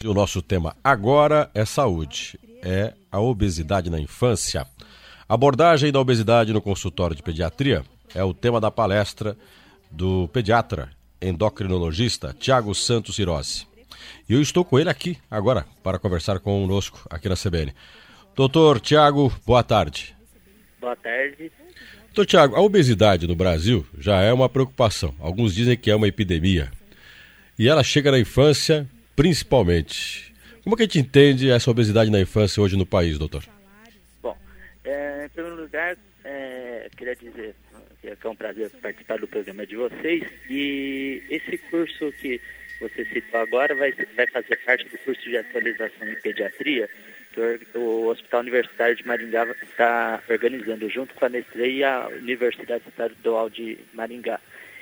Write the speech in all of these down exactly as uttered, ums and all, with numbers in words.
E o nosso tema agora é saúde, é a obesidade na infância. Abordagem da obesidade no consultório de pediatria é o tema da palestra do pediatra endocrinologista Tiago Santos Hirose. E eu estou com ele aqui agora para conversar conosco aqui na C B N. Doutor Tiago, boa tarde. Boa tarde. Doutor Tiago, a obesidade no Brasil já é uma preocupação. Alguns dizem que é uma epidemia. E ela chega na infância principalmente. Como que a gente entende essa obesidade na infância hoje no país, doutor? Bom, é, em primeiro lugar, é, queria dizer que é um prazer participar do programa de vocês. E esse curso que você citou agora vai, vai fazer parte do curso de atualização em pediatria que o Hospital Universitário de Maringá está organizando junto com a Nestlé e a Universidade Estadual de Maringá.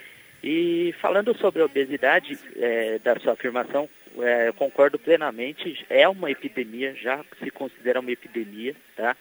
E falando sobre a obesidade, é, da sua afirmação, é, eu concordo plenamente, é uma epidemia, já se considera uma epidemia, tá?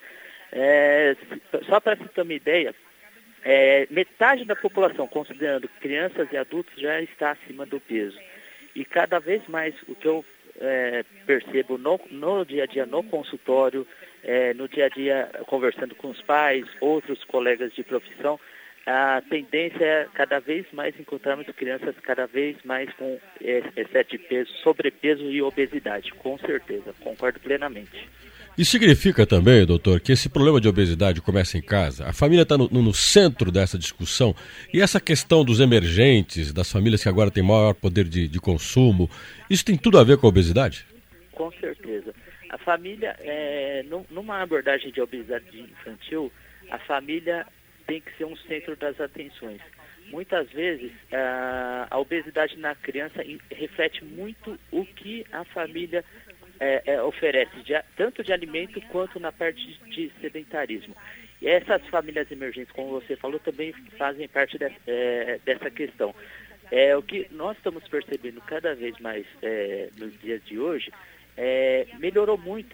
É, só para se ter uma ideia, é, metade da população, considerando crianças e adultos, já está acima do peso. E cada vez mais o que eu é, percebo no, no dia a dia, no consultório, é, no dia a dia conversando com os pais, outros colegas de profissão, a tendência é cada vez mais encontrarmos crianças cada vez mais com excesso de peso, sobrepeso e obesidade, com certeza, concordo plenamente. Isso significa também, doutor, que esse problema de obesidade começa em casa? A família está no, no centro dessa discussão e essa questão dos emergentes, das famílias que agora têm maior poder de, de consumo, isso tem tudo a ver com a obesidade? Com certeza. A família, é, numa abordagem de obesidade infantil, a família tem que ser um centro das atenções. Muitas vezes, a, a obesidade na criança reflete muito o que a família é, é, oferece, de, tanto de alimento quanto na parte de, de sedentarismo. E essas famílias emergentes, como você falou, também fazem parte de, é, dessa questão. É, o que nós estamos percebendo cada vez mais é, nos dias de hoje, é, melhorou muito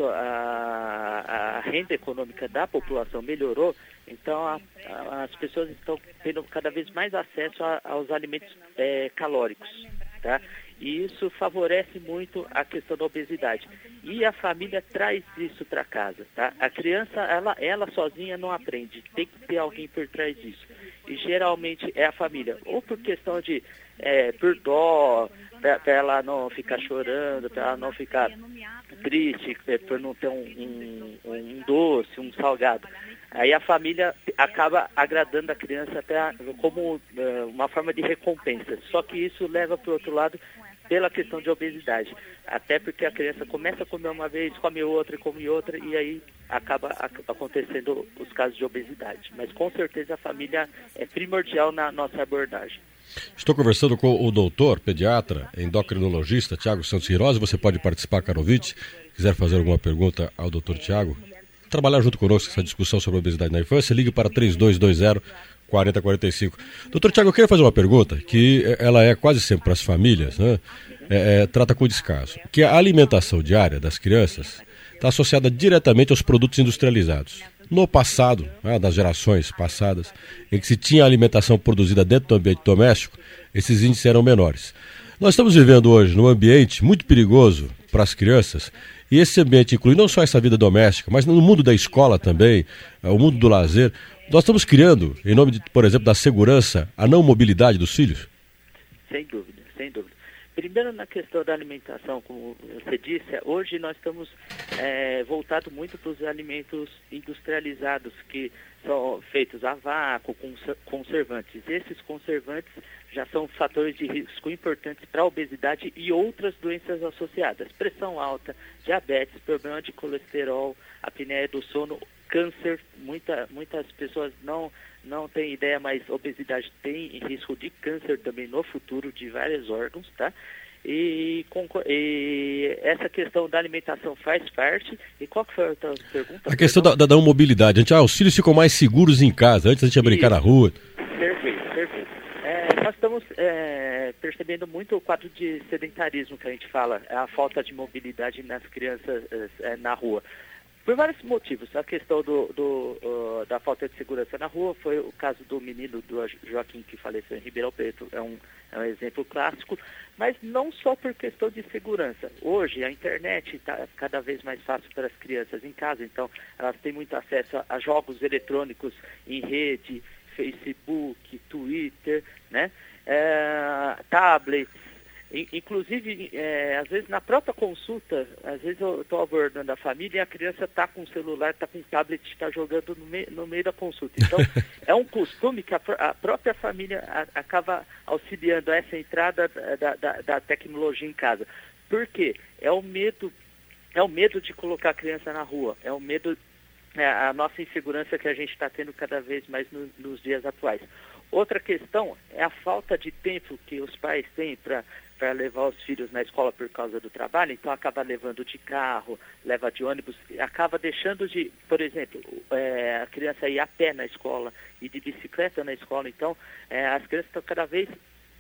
a, a renda econômica da população, melhorou. Então, a, a, as pessoas estão tendo cada vez mais acesso a, aos alimentos é, calóricos, tá? E isso favorece muito a questão da obesidade. E a família traz isso para casa, tá? A criança, ela, ela sozinha não aprende, tem que ter alguém por trás disso. E geralmente é a família, ou por questão de, é, por dó, para ela não ficar chorando, para ela não ficar triste, por não ter um, um, um doce, um salgado. Aí a família acaba agradando a criança até como uh, uma forma de recompensa. Só que isso leva para o outro lado pela questão de obesidade. Até porque a criança começa a comer uma vez, come outra e come outra, e aí acaba acontecendo os casos de obesidade. Mas com certeza a família é primordial na nossa abordagem. Estou conversando com o doutor, pediatra, endocrinologista Tiago Santos Hirose. Você pode participar, caro ouvinte. Se quiser fazer alguma pergunta ao doutor Tiago, trabalhar junto conosco nessa discussão sobre a obesidade na infância, ligue para três dois dois zero, quatro zero quatro cinco. Doutor Tiago, eu queria fazer uma pergunta, que ela é quase sempre para as famílias, né? É, é, trata com descaso, que a alimentação diária das crianças está associada diretamente aos produtos industrializados. No passado, né, das gerações passadas, em que se tinha alimentação produzida dentro do ambiente doméstico, esses índices eram menores. Nós estamos vivendo hoje num ambiente muito perigoso para as crianças, e esse ambiente inclui não só essa vida doméstica, mas no mundo da escola também, o mundo do lazer. Nós estamos criando, em nome, de, por exemplo, da segurança, a não mobilidade dos filhos? Sem dúvida, sem dúvida. Primeiro, na questão da alimentação, como você disse, hoje nós estamos é, voltados muito para os alimentos industrializados, que são feitos a vácuo, com conservantes. Esses conservantes já são fatores de risco importantes para a obesidade e outras doenças associadas. Pressão alta, diabetes, problema de colesterol, apneia do sono, câncer. Muita, muitas pessoas não, não têm ideia, mas obesidade tem risco de câncer também no futuro de vários órgãos, tá? E, e essa questão da alimentação faz parte. E qual que foi a outra pergunta? A questão da, da, da mobilidade. A gente, ah, os filhos ficam mais seguros em casa, antes a gente ia brincar na rua. Perfeito, perfeito. É, nós estamos é, percebendo muito o quadro de sedentarismo que a gente fala, a falta de mobilidade nas crianças é, na rua. Por vários motivos. A questão do, do, uh, da falta de segurança na rua, foi o caso do menino do Joaquim que faleceu em Ribeirão Preto, é um, é um exemplo clássico, mas não só por questão de segurança. Hoje a internet está cada vez mais fácil para as crianças em casa, então elas têm muito acesso a, a jogos eletrônicos em rede, Facebook, Twitter, né? É, tablets. Inclusive, é, às vezes na própria consulta, às vezes eu estou abordando a família e a criança está com o celular, está com o tablet, está jogando no, mei, no meio da consulta. Então, é um costume que a, a própria família a, acaba auxiliando essa entrada da, da, da tecnologia em casa. Por quê? É o medo, é o medo de colocar a criança na rua, é o medo, é a nossa insegurança que a gente está tendo cada vez mais no, nos dias atuais. Outra questão é a falta de tempo que os pais têm para para levar os filhos na escola por causa do trabalho, então acaba levando de carro, leva de ônibus, acaba deixando de, por exemplo, é, a criança ir a pé na escola e de bicicleta na escola, então é, as crianças estão cada vez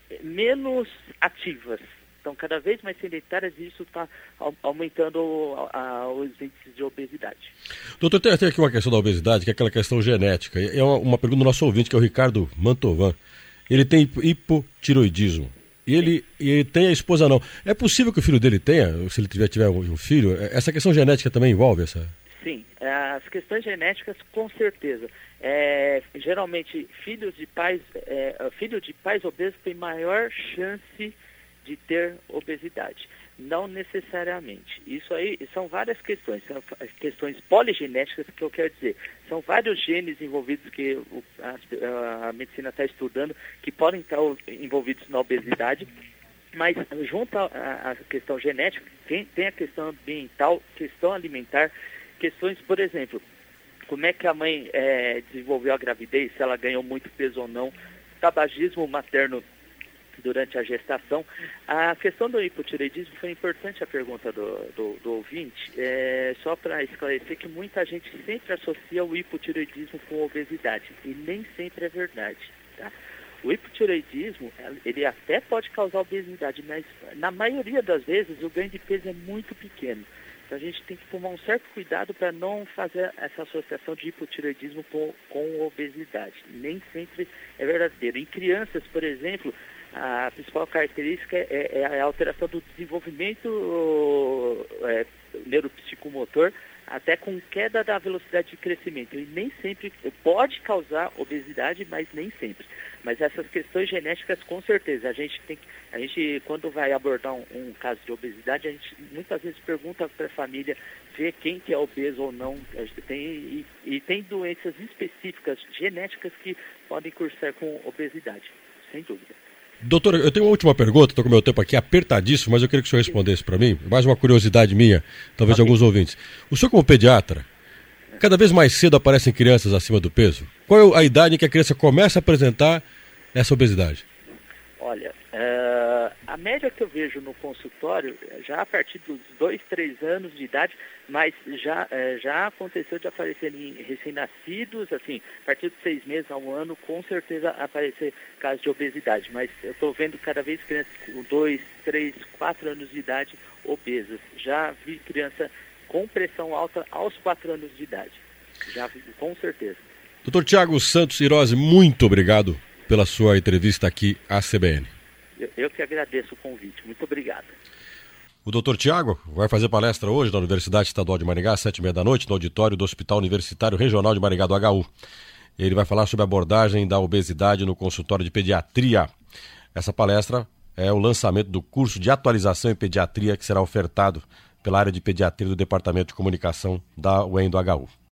menos ativas, estão cada vez mais sedentárias e isso está aumentando a, a, os índices de obesidade. Doutor, tem, tem aqui uma questão da obesidade, que é aquela questão genética, é uma, uma pergunta do nosso ouvinte, que é o Ricardo Mantovan. Ele tem hipotiroidismo. E ele, e ele tem a esposa não. É possível que o filho dele tenha, se ele tiver, tiver um filho? Essa questão genética também envolve essa? Sim, as questões genéticas com certeza. É, geralmente, filhos de pais, é, filho de pais obesos tem maior chance de ter obesidade. Não necessariamente. Isso aí são várias questões, são questões poligenéticas que eu quero dizer. São vários genes envolvidos que o, a, a medicina está estudando que podem estar envolvidos na obesidade, mas junto à questão genética, tem, tem a questão ambiental, questão alimentar, questões, por exemplo, como é que a mãe é, desenvolveu a gravidez, se ela ganhou muito peso ou não, tabagismo materno durante a gestação. A questão do hipotireoidismo foi importante a pergunta do, do, do ouvinte, é, só para esclarecer que muita gente sempre associa o hipotireoidismo com obesidade, e nem sempre é verdade, tá? O hipotireoidismo, ele até pode causar obesidade, mas na maioria das vezes o ganho de peso é muito pequeno. Então a gente tem que tomar um certo cuidado para não fazer essa associação de hipotireoidismo com, com obesidade. Nem sempre é verdadeiro. Em crianças, por exemplo, a principal característica é, é a alteração do desenvolvimento é, neuropsicomotor, até com queda da velocidade de crescimento. E nem sempre pode causar obesidade, mas nem sempre. Mas essas questões genéticas, com certeza, a gente tem que, a gente, quando vai abordar um, um caso de obesidade, a gente muitas vezes pergunta para a família ver quem que é obeso ou não. A gente tem, e, e tem doenças específicas, genéticas, que podem cursar com obesidade, sem dúvida. Doutor, eu tenho uma última pergunta, estou com o meu tempo aqui apertadíssimo, mas eu queria que o senhor respondesse para mim, mais uma curiosidade minha, talvez de alguns ouvintes. O senhor como pediatra, cada vez mais cedo aparecem crianças acima do peso? Qual é a idade em que a criança começa a apresentar essa obesidade? Olha, uh, a média que eu vejo no consultório, já a partir dos dois, três anos de idade, mas já, uh, já aconteceu de aparecer em recém-nascidos, assim, a partir de seis meses a um ano, com certeza aparecer casos de obesidade. Mas eu estou vendo cada vez crianças com dois, três, quatro anos de idade obesas. Já vi criança com pressão alta aos quatro anos de idade. Já vi, com certeza. Doutor Tiago Santos Hirose, muito obrigado pela sua entrevista aqui à C B N. Eu, eu que agradeço o convite. Muito obrigado. O doutor Tiago vai fazer palestra hoje na Universidade Estadual de Maringá, às sete e meia da noite, no auditório do Hospital Universitário Regional de Maringá do H U. Ele vai falar sobre a abordagem da obesidade no consultório de pediatria. Essa palestra é o lançamento do curso de atualização em pediatria que será ofertado pela área de pediatria do Departamento de Comunicação da U E M do H U.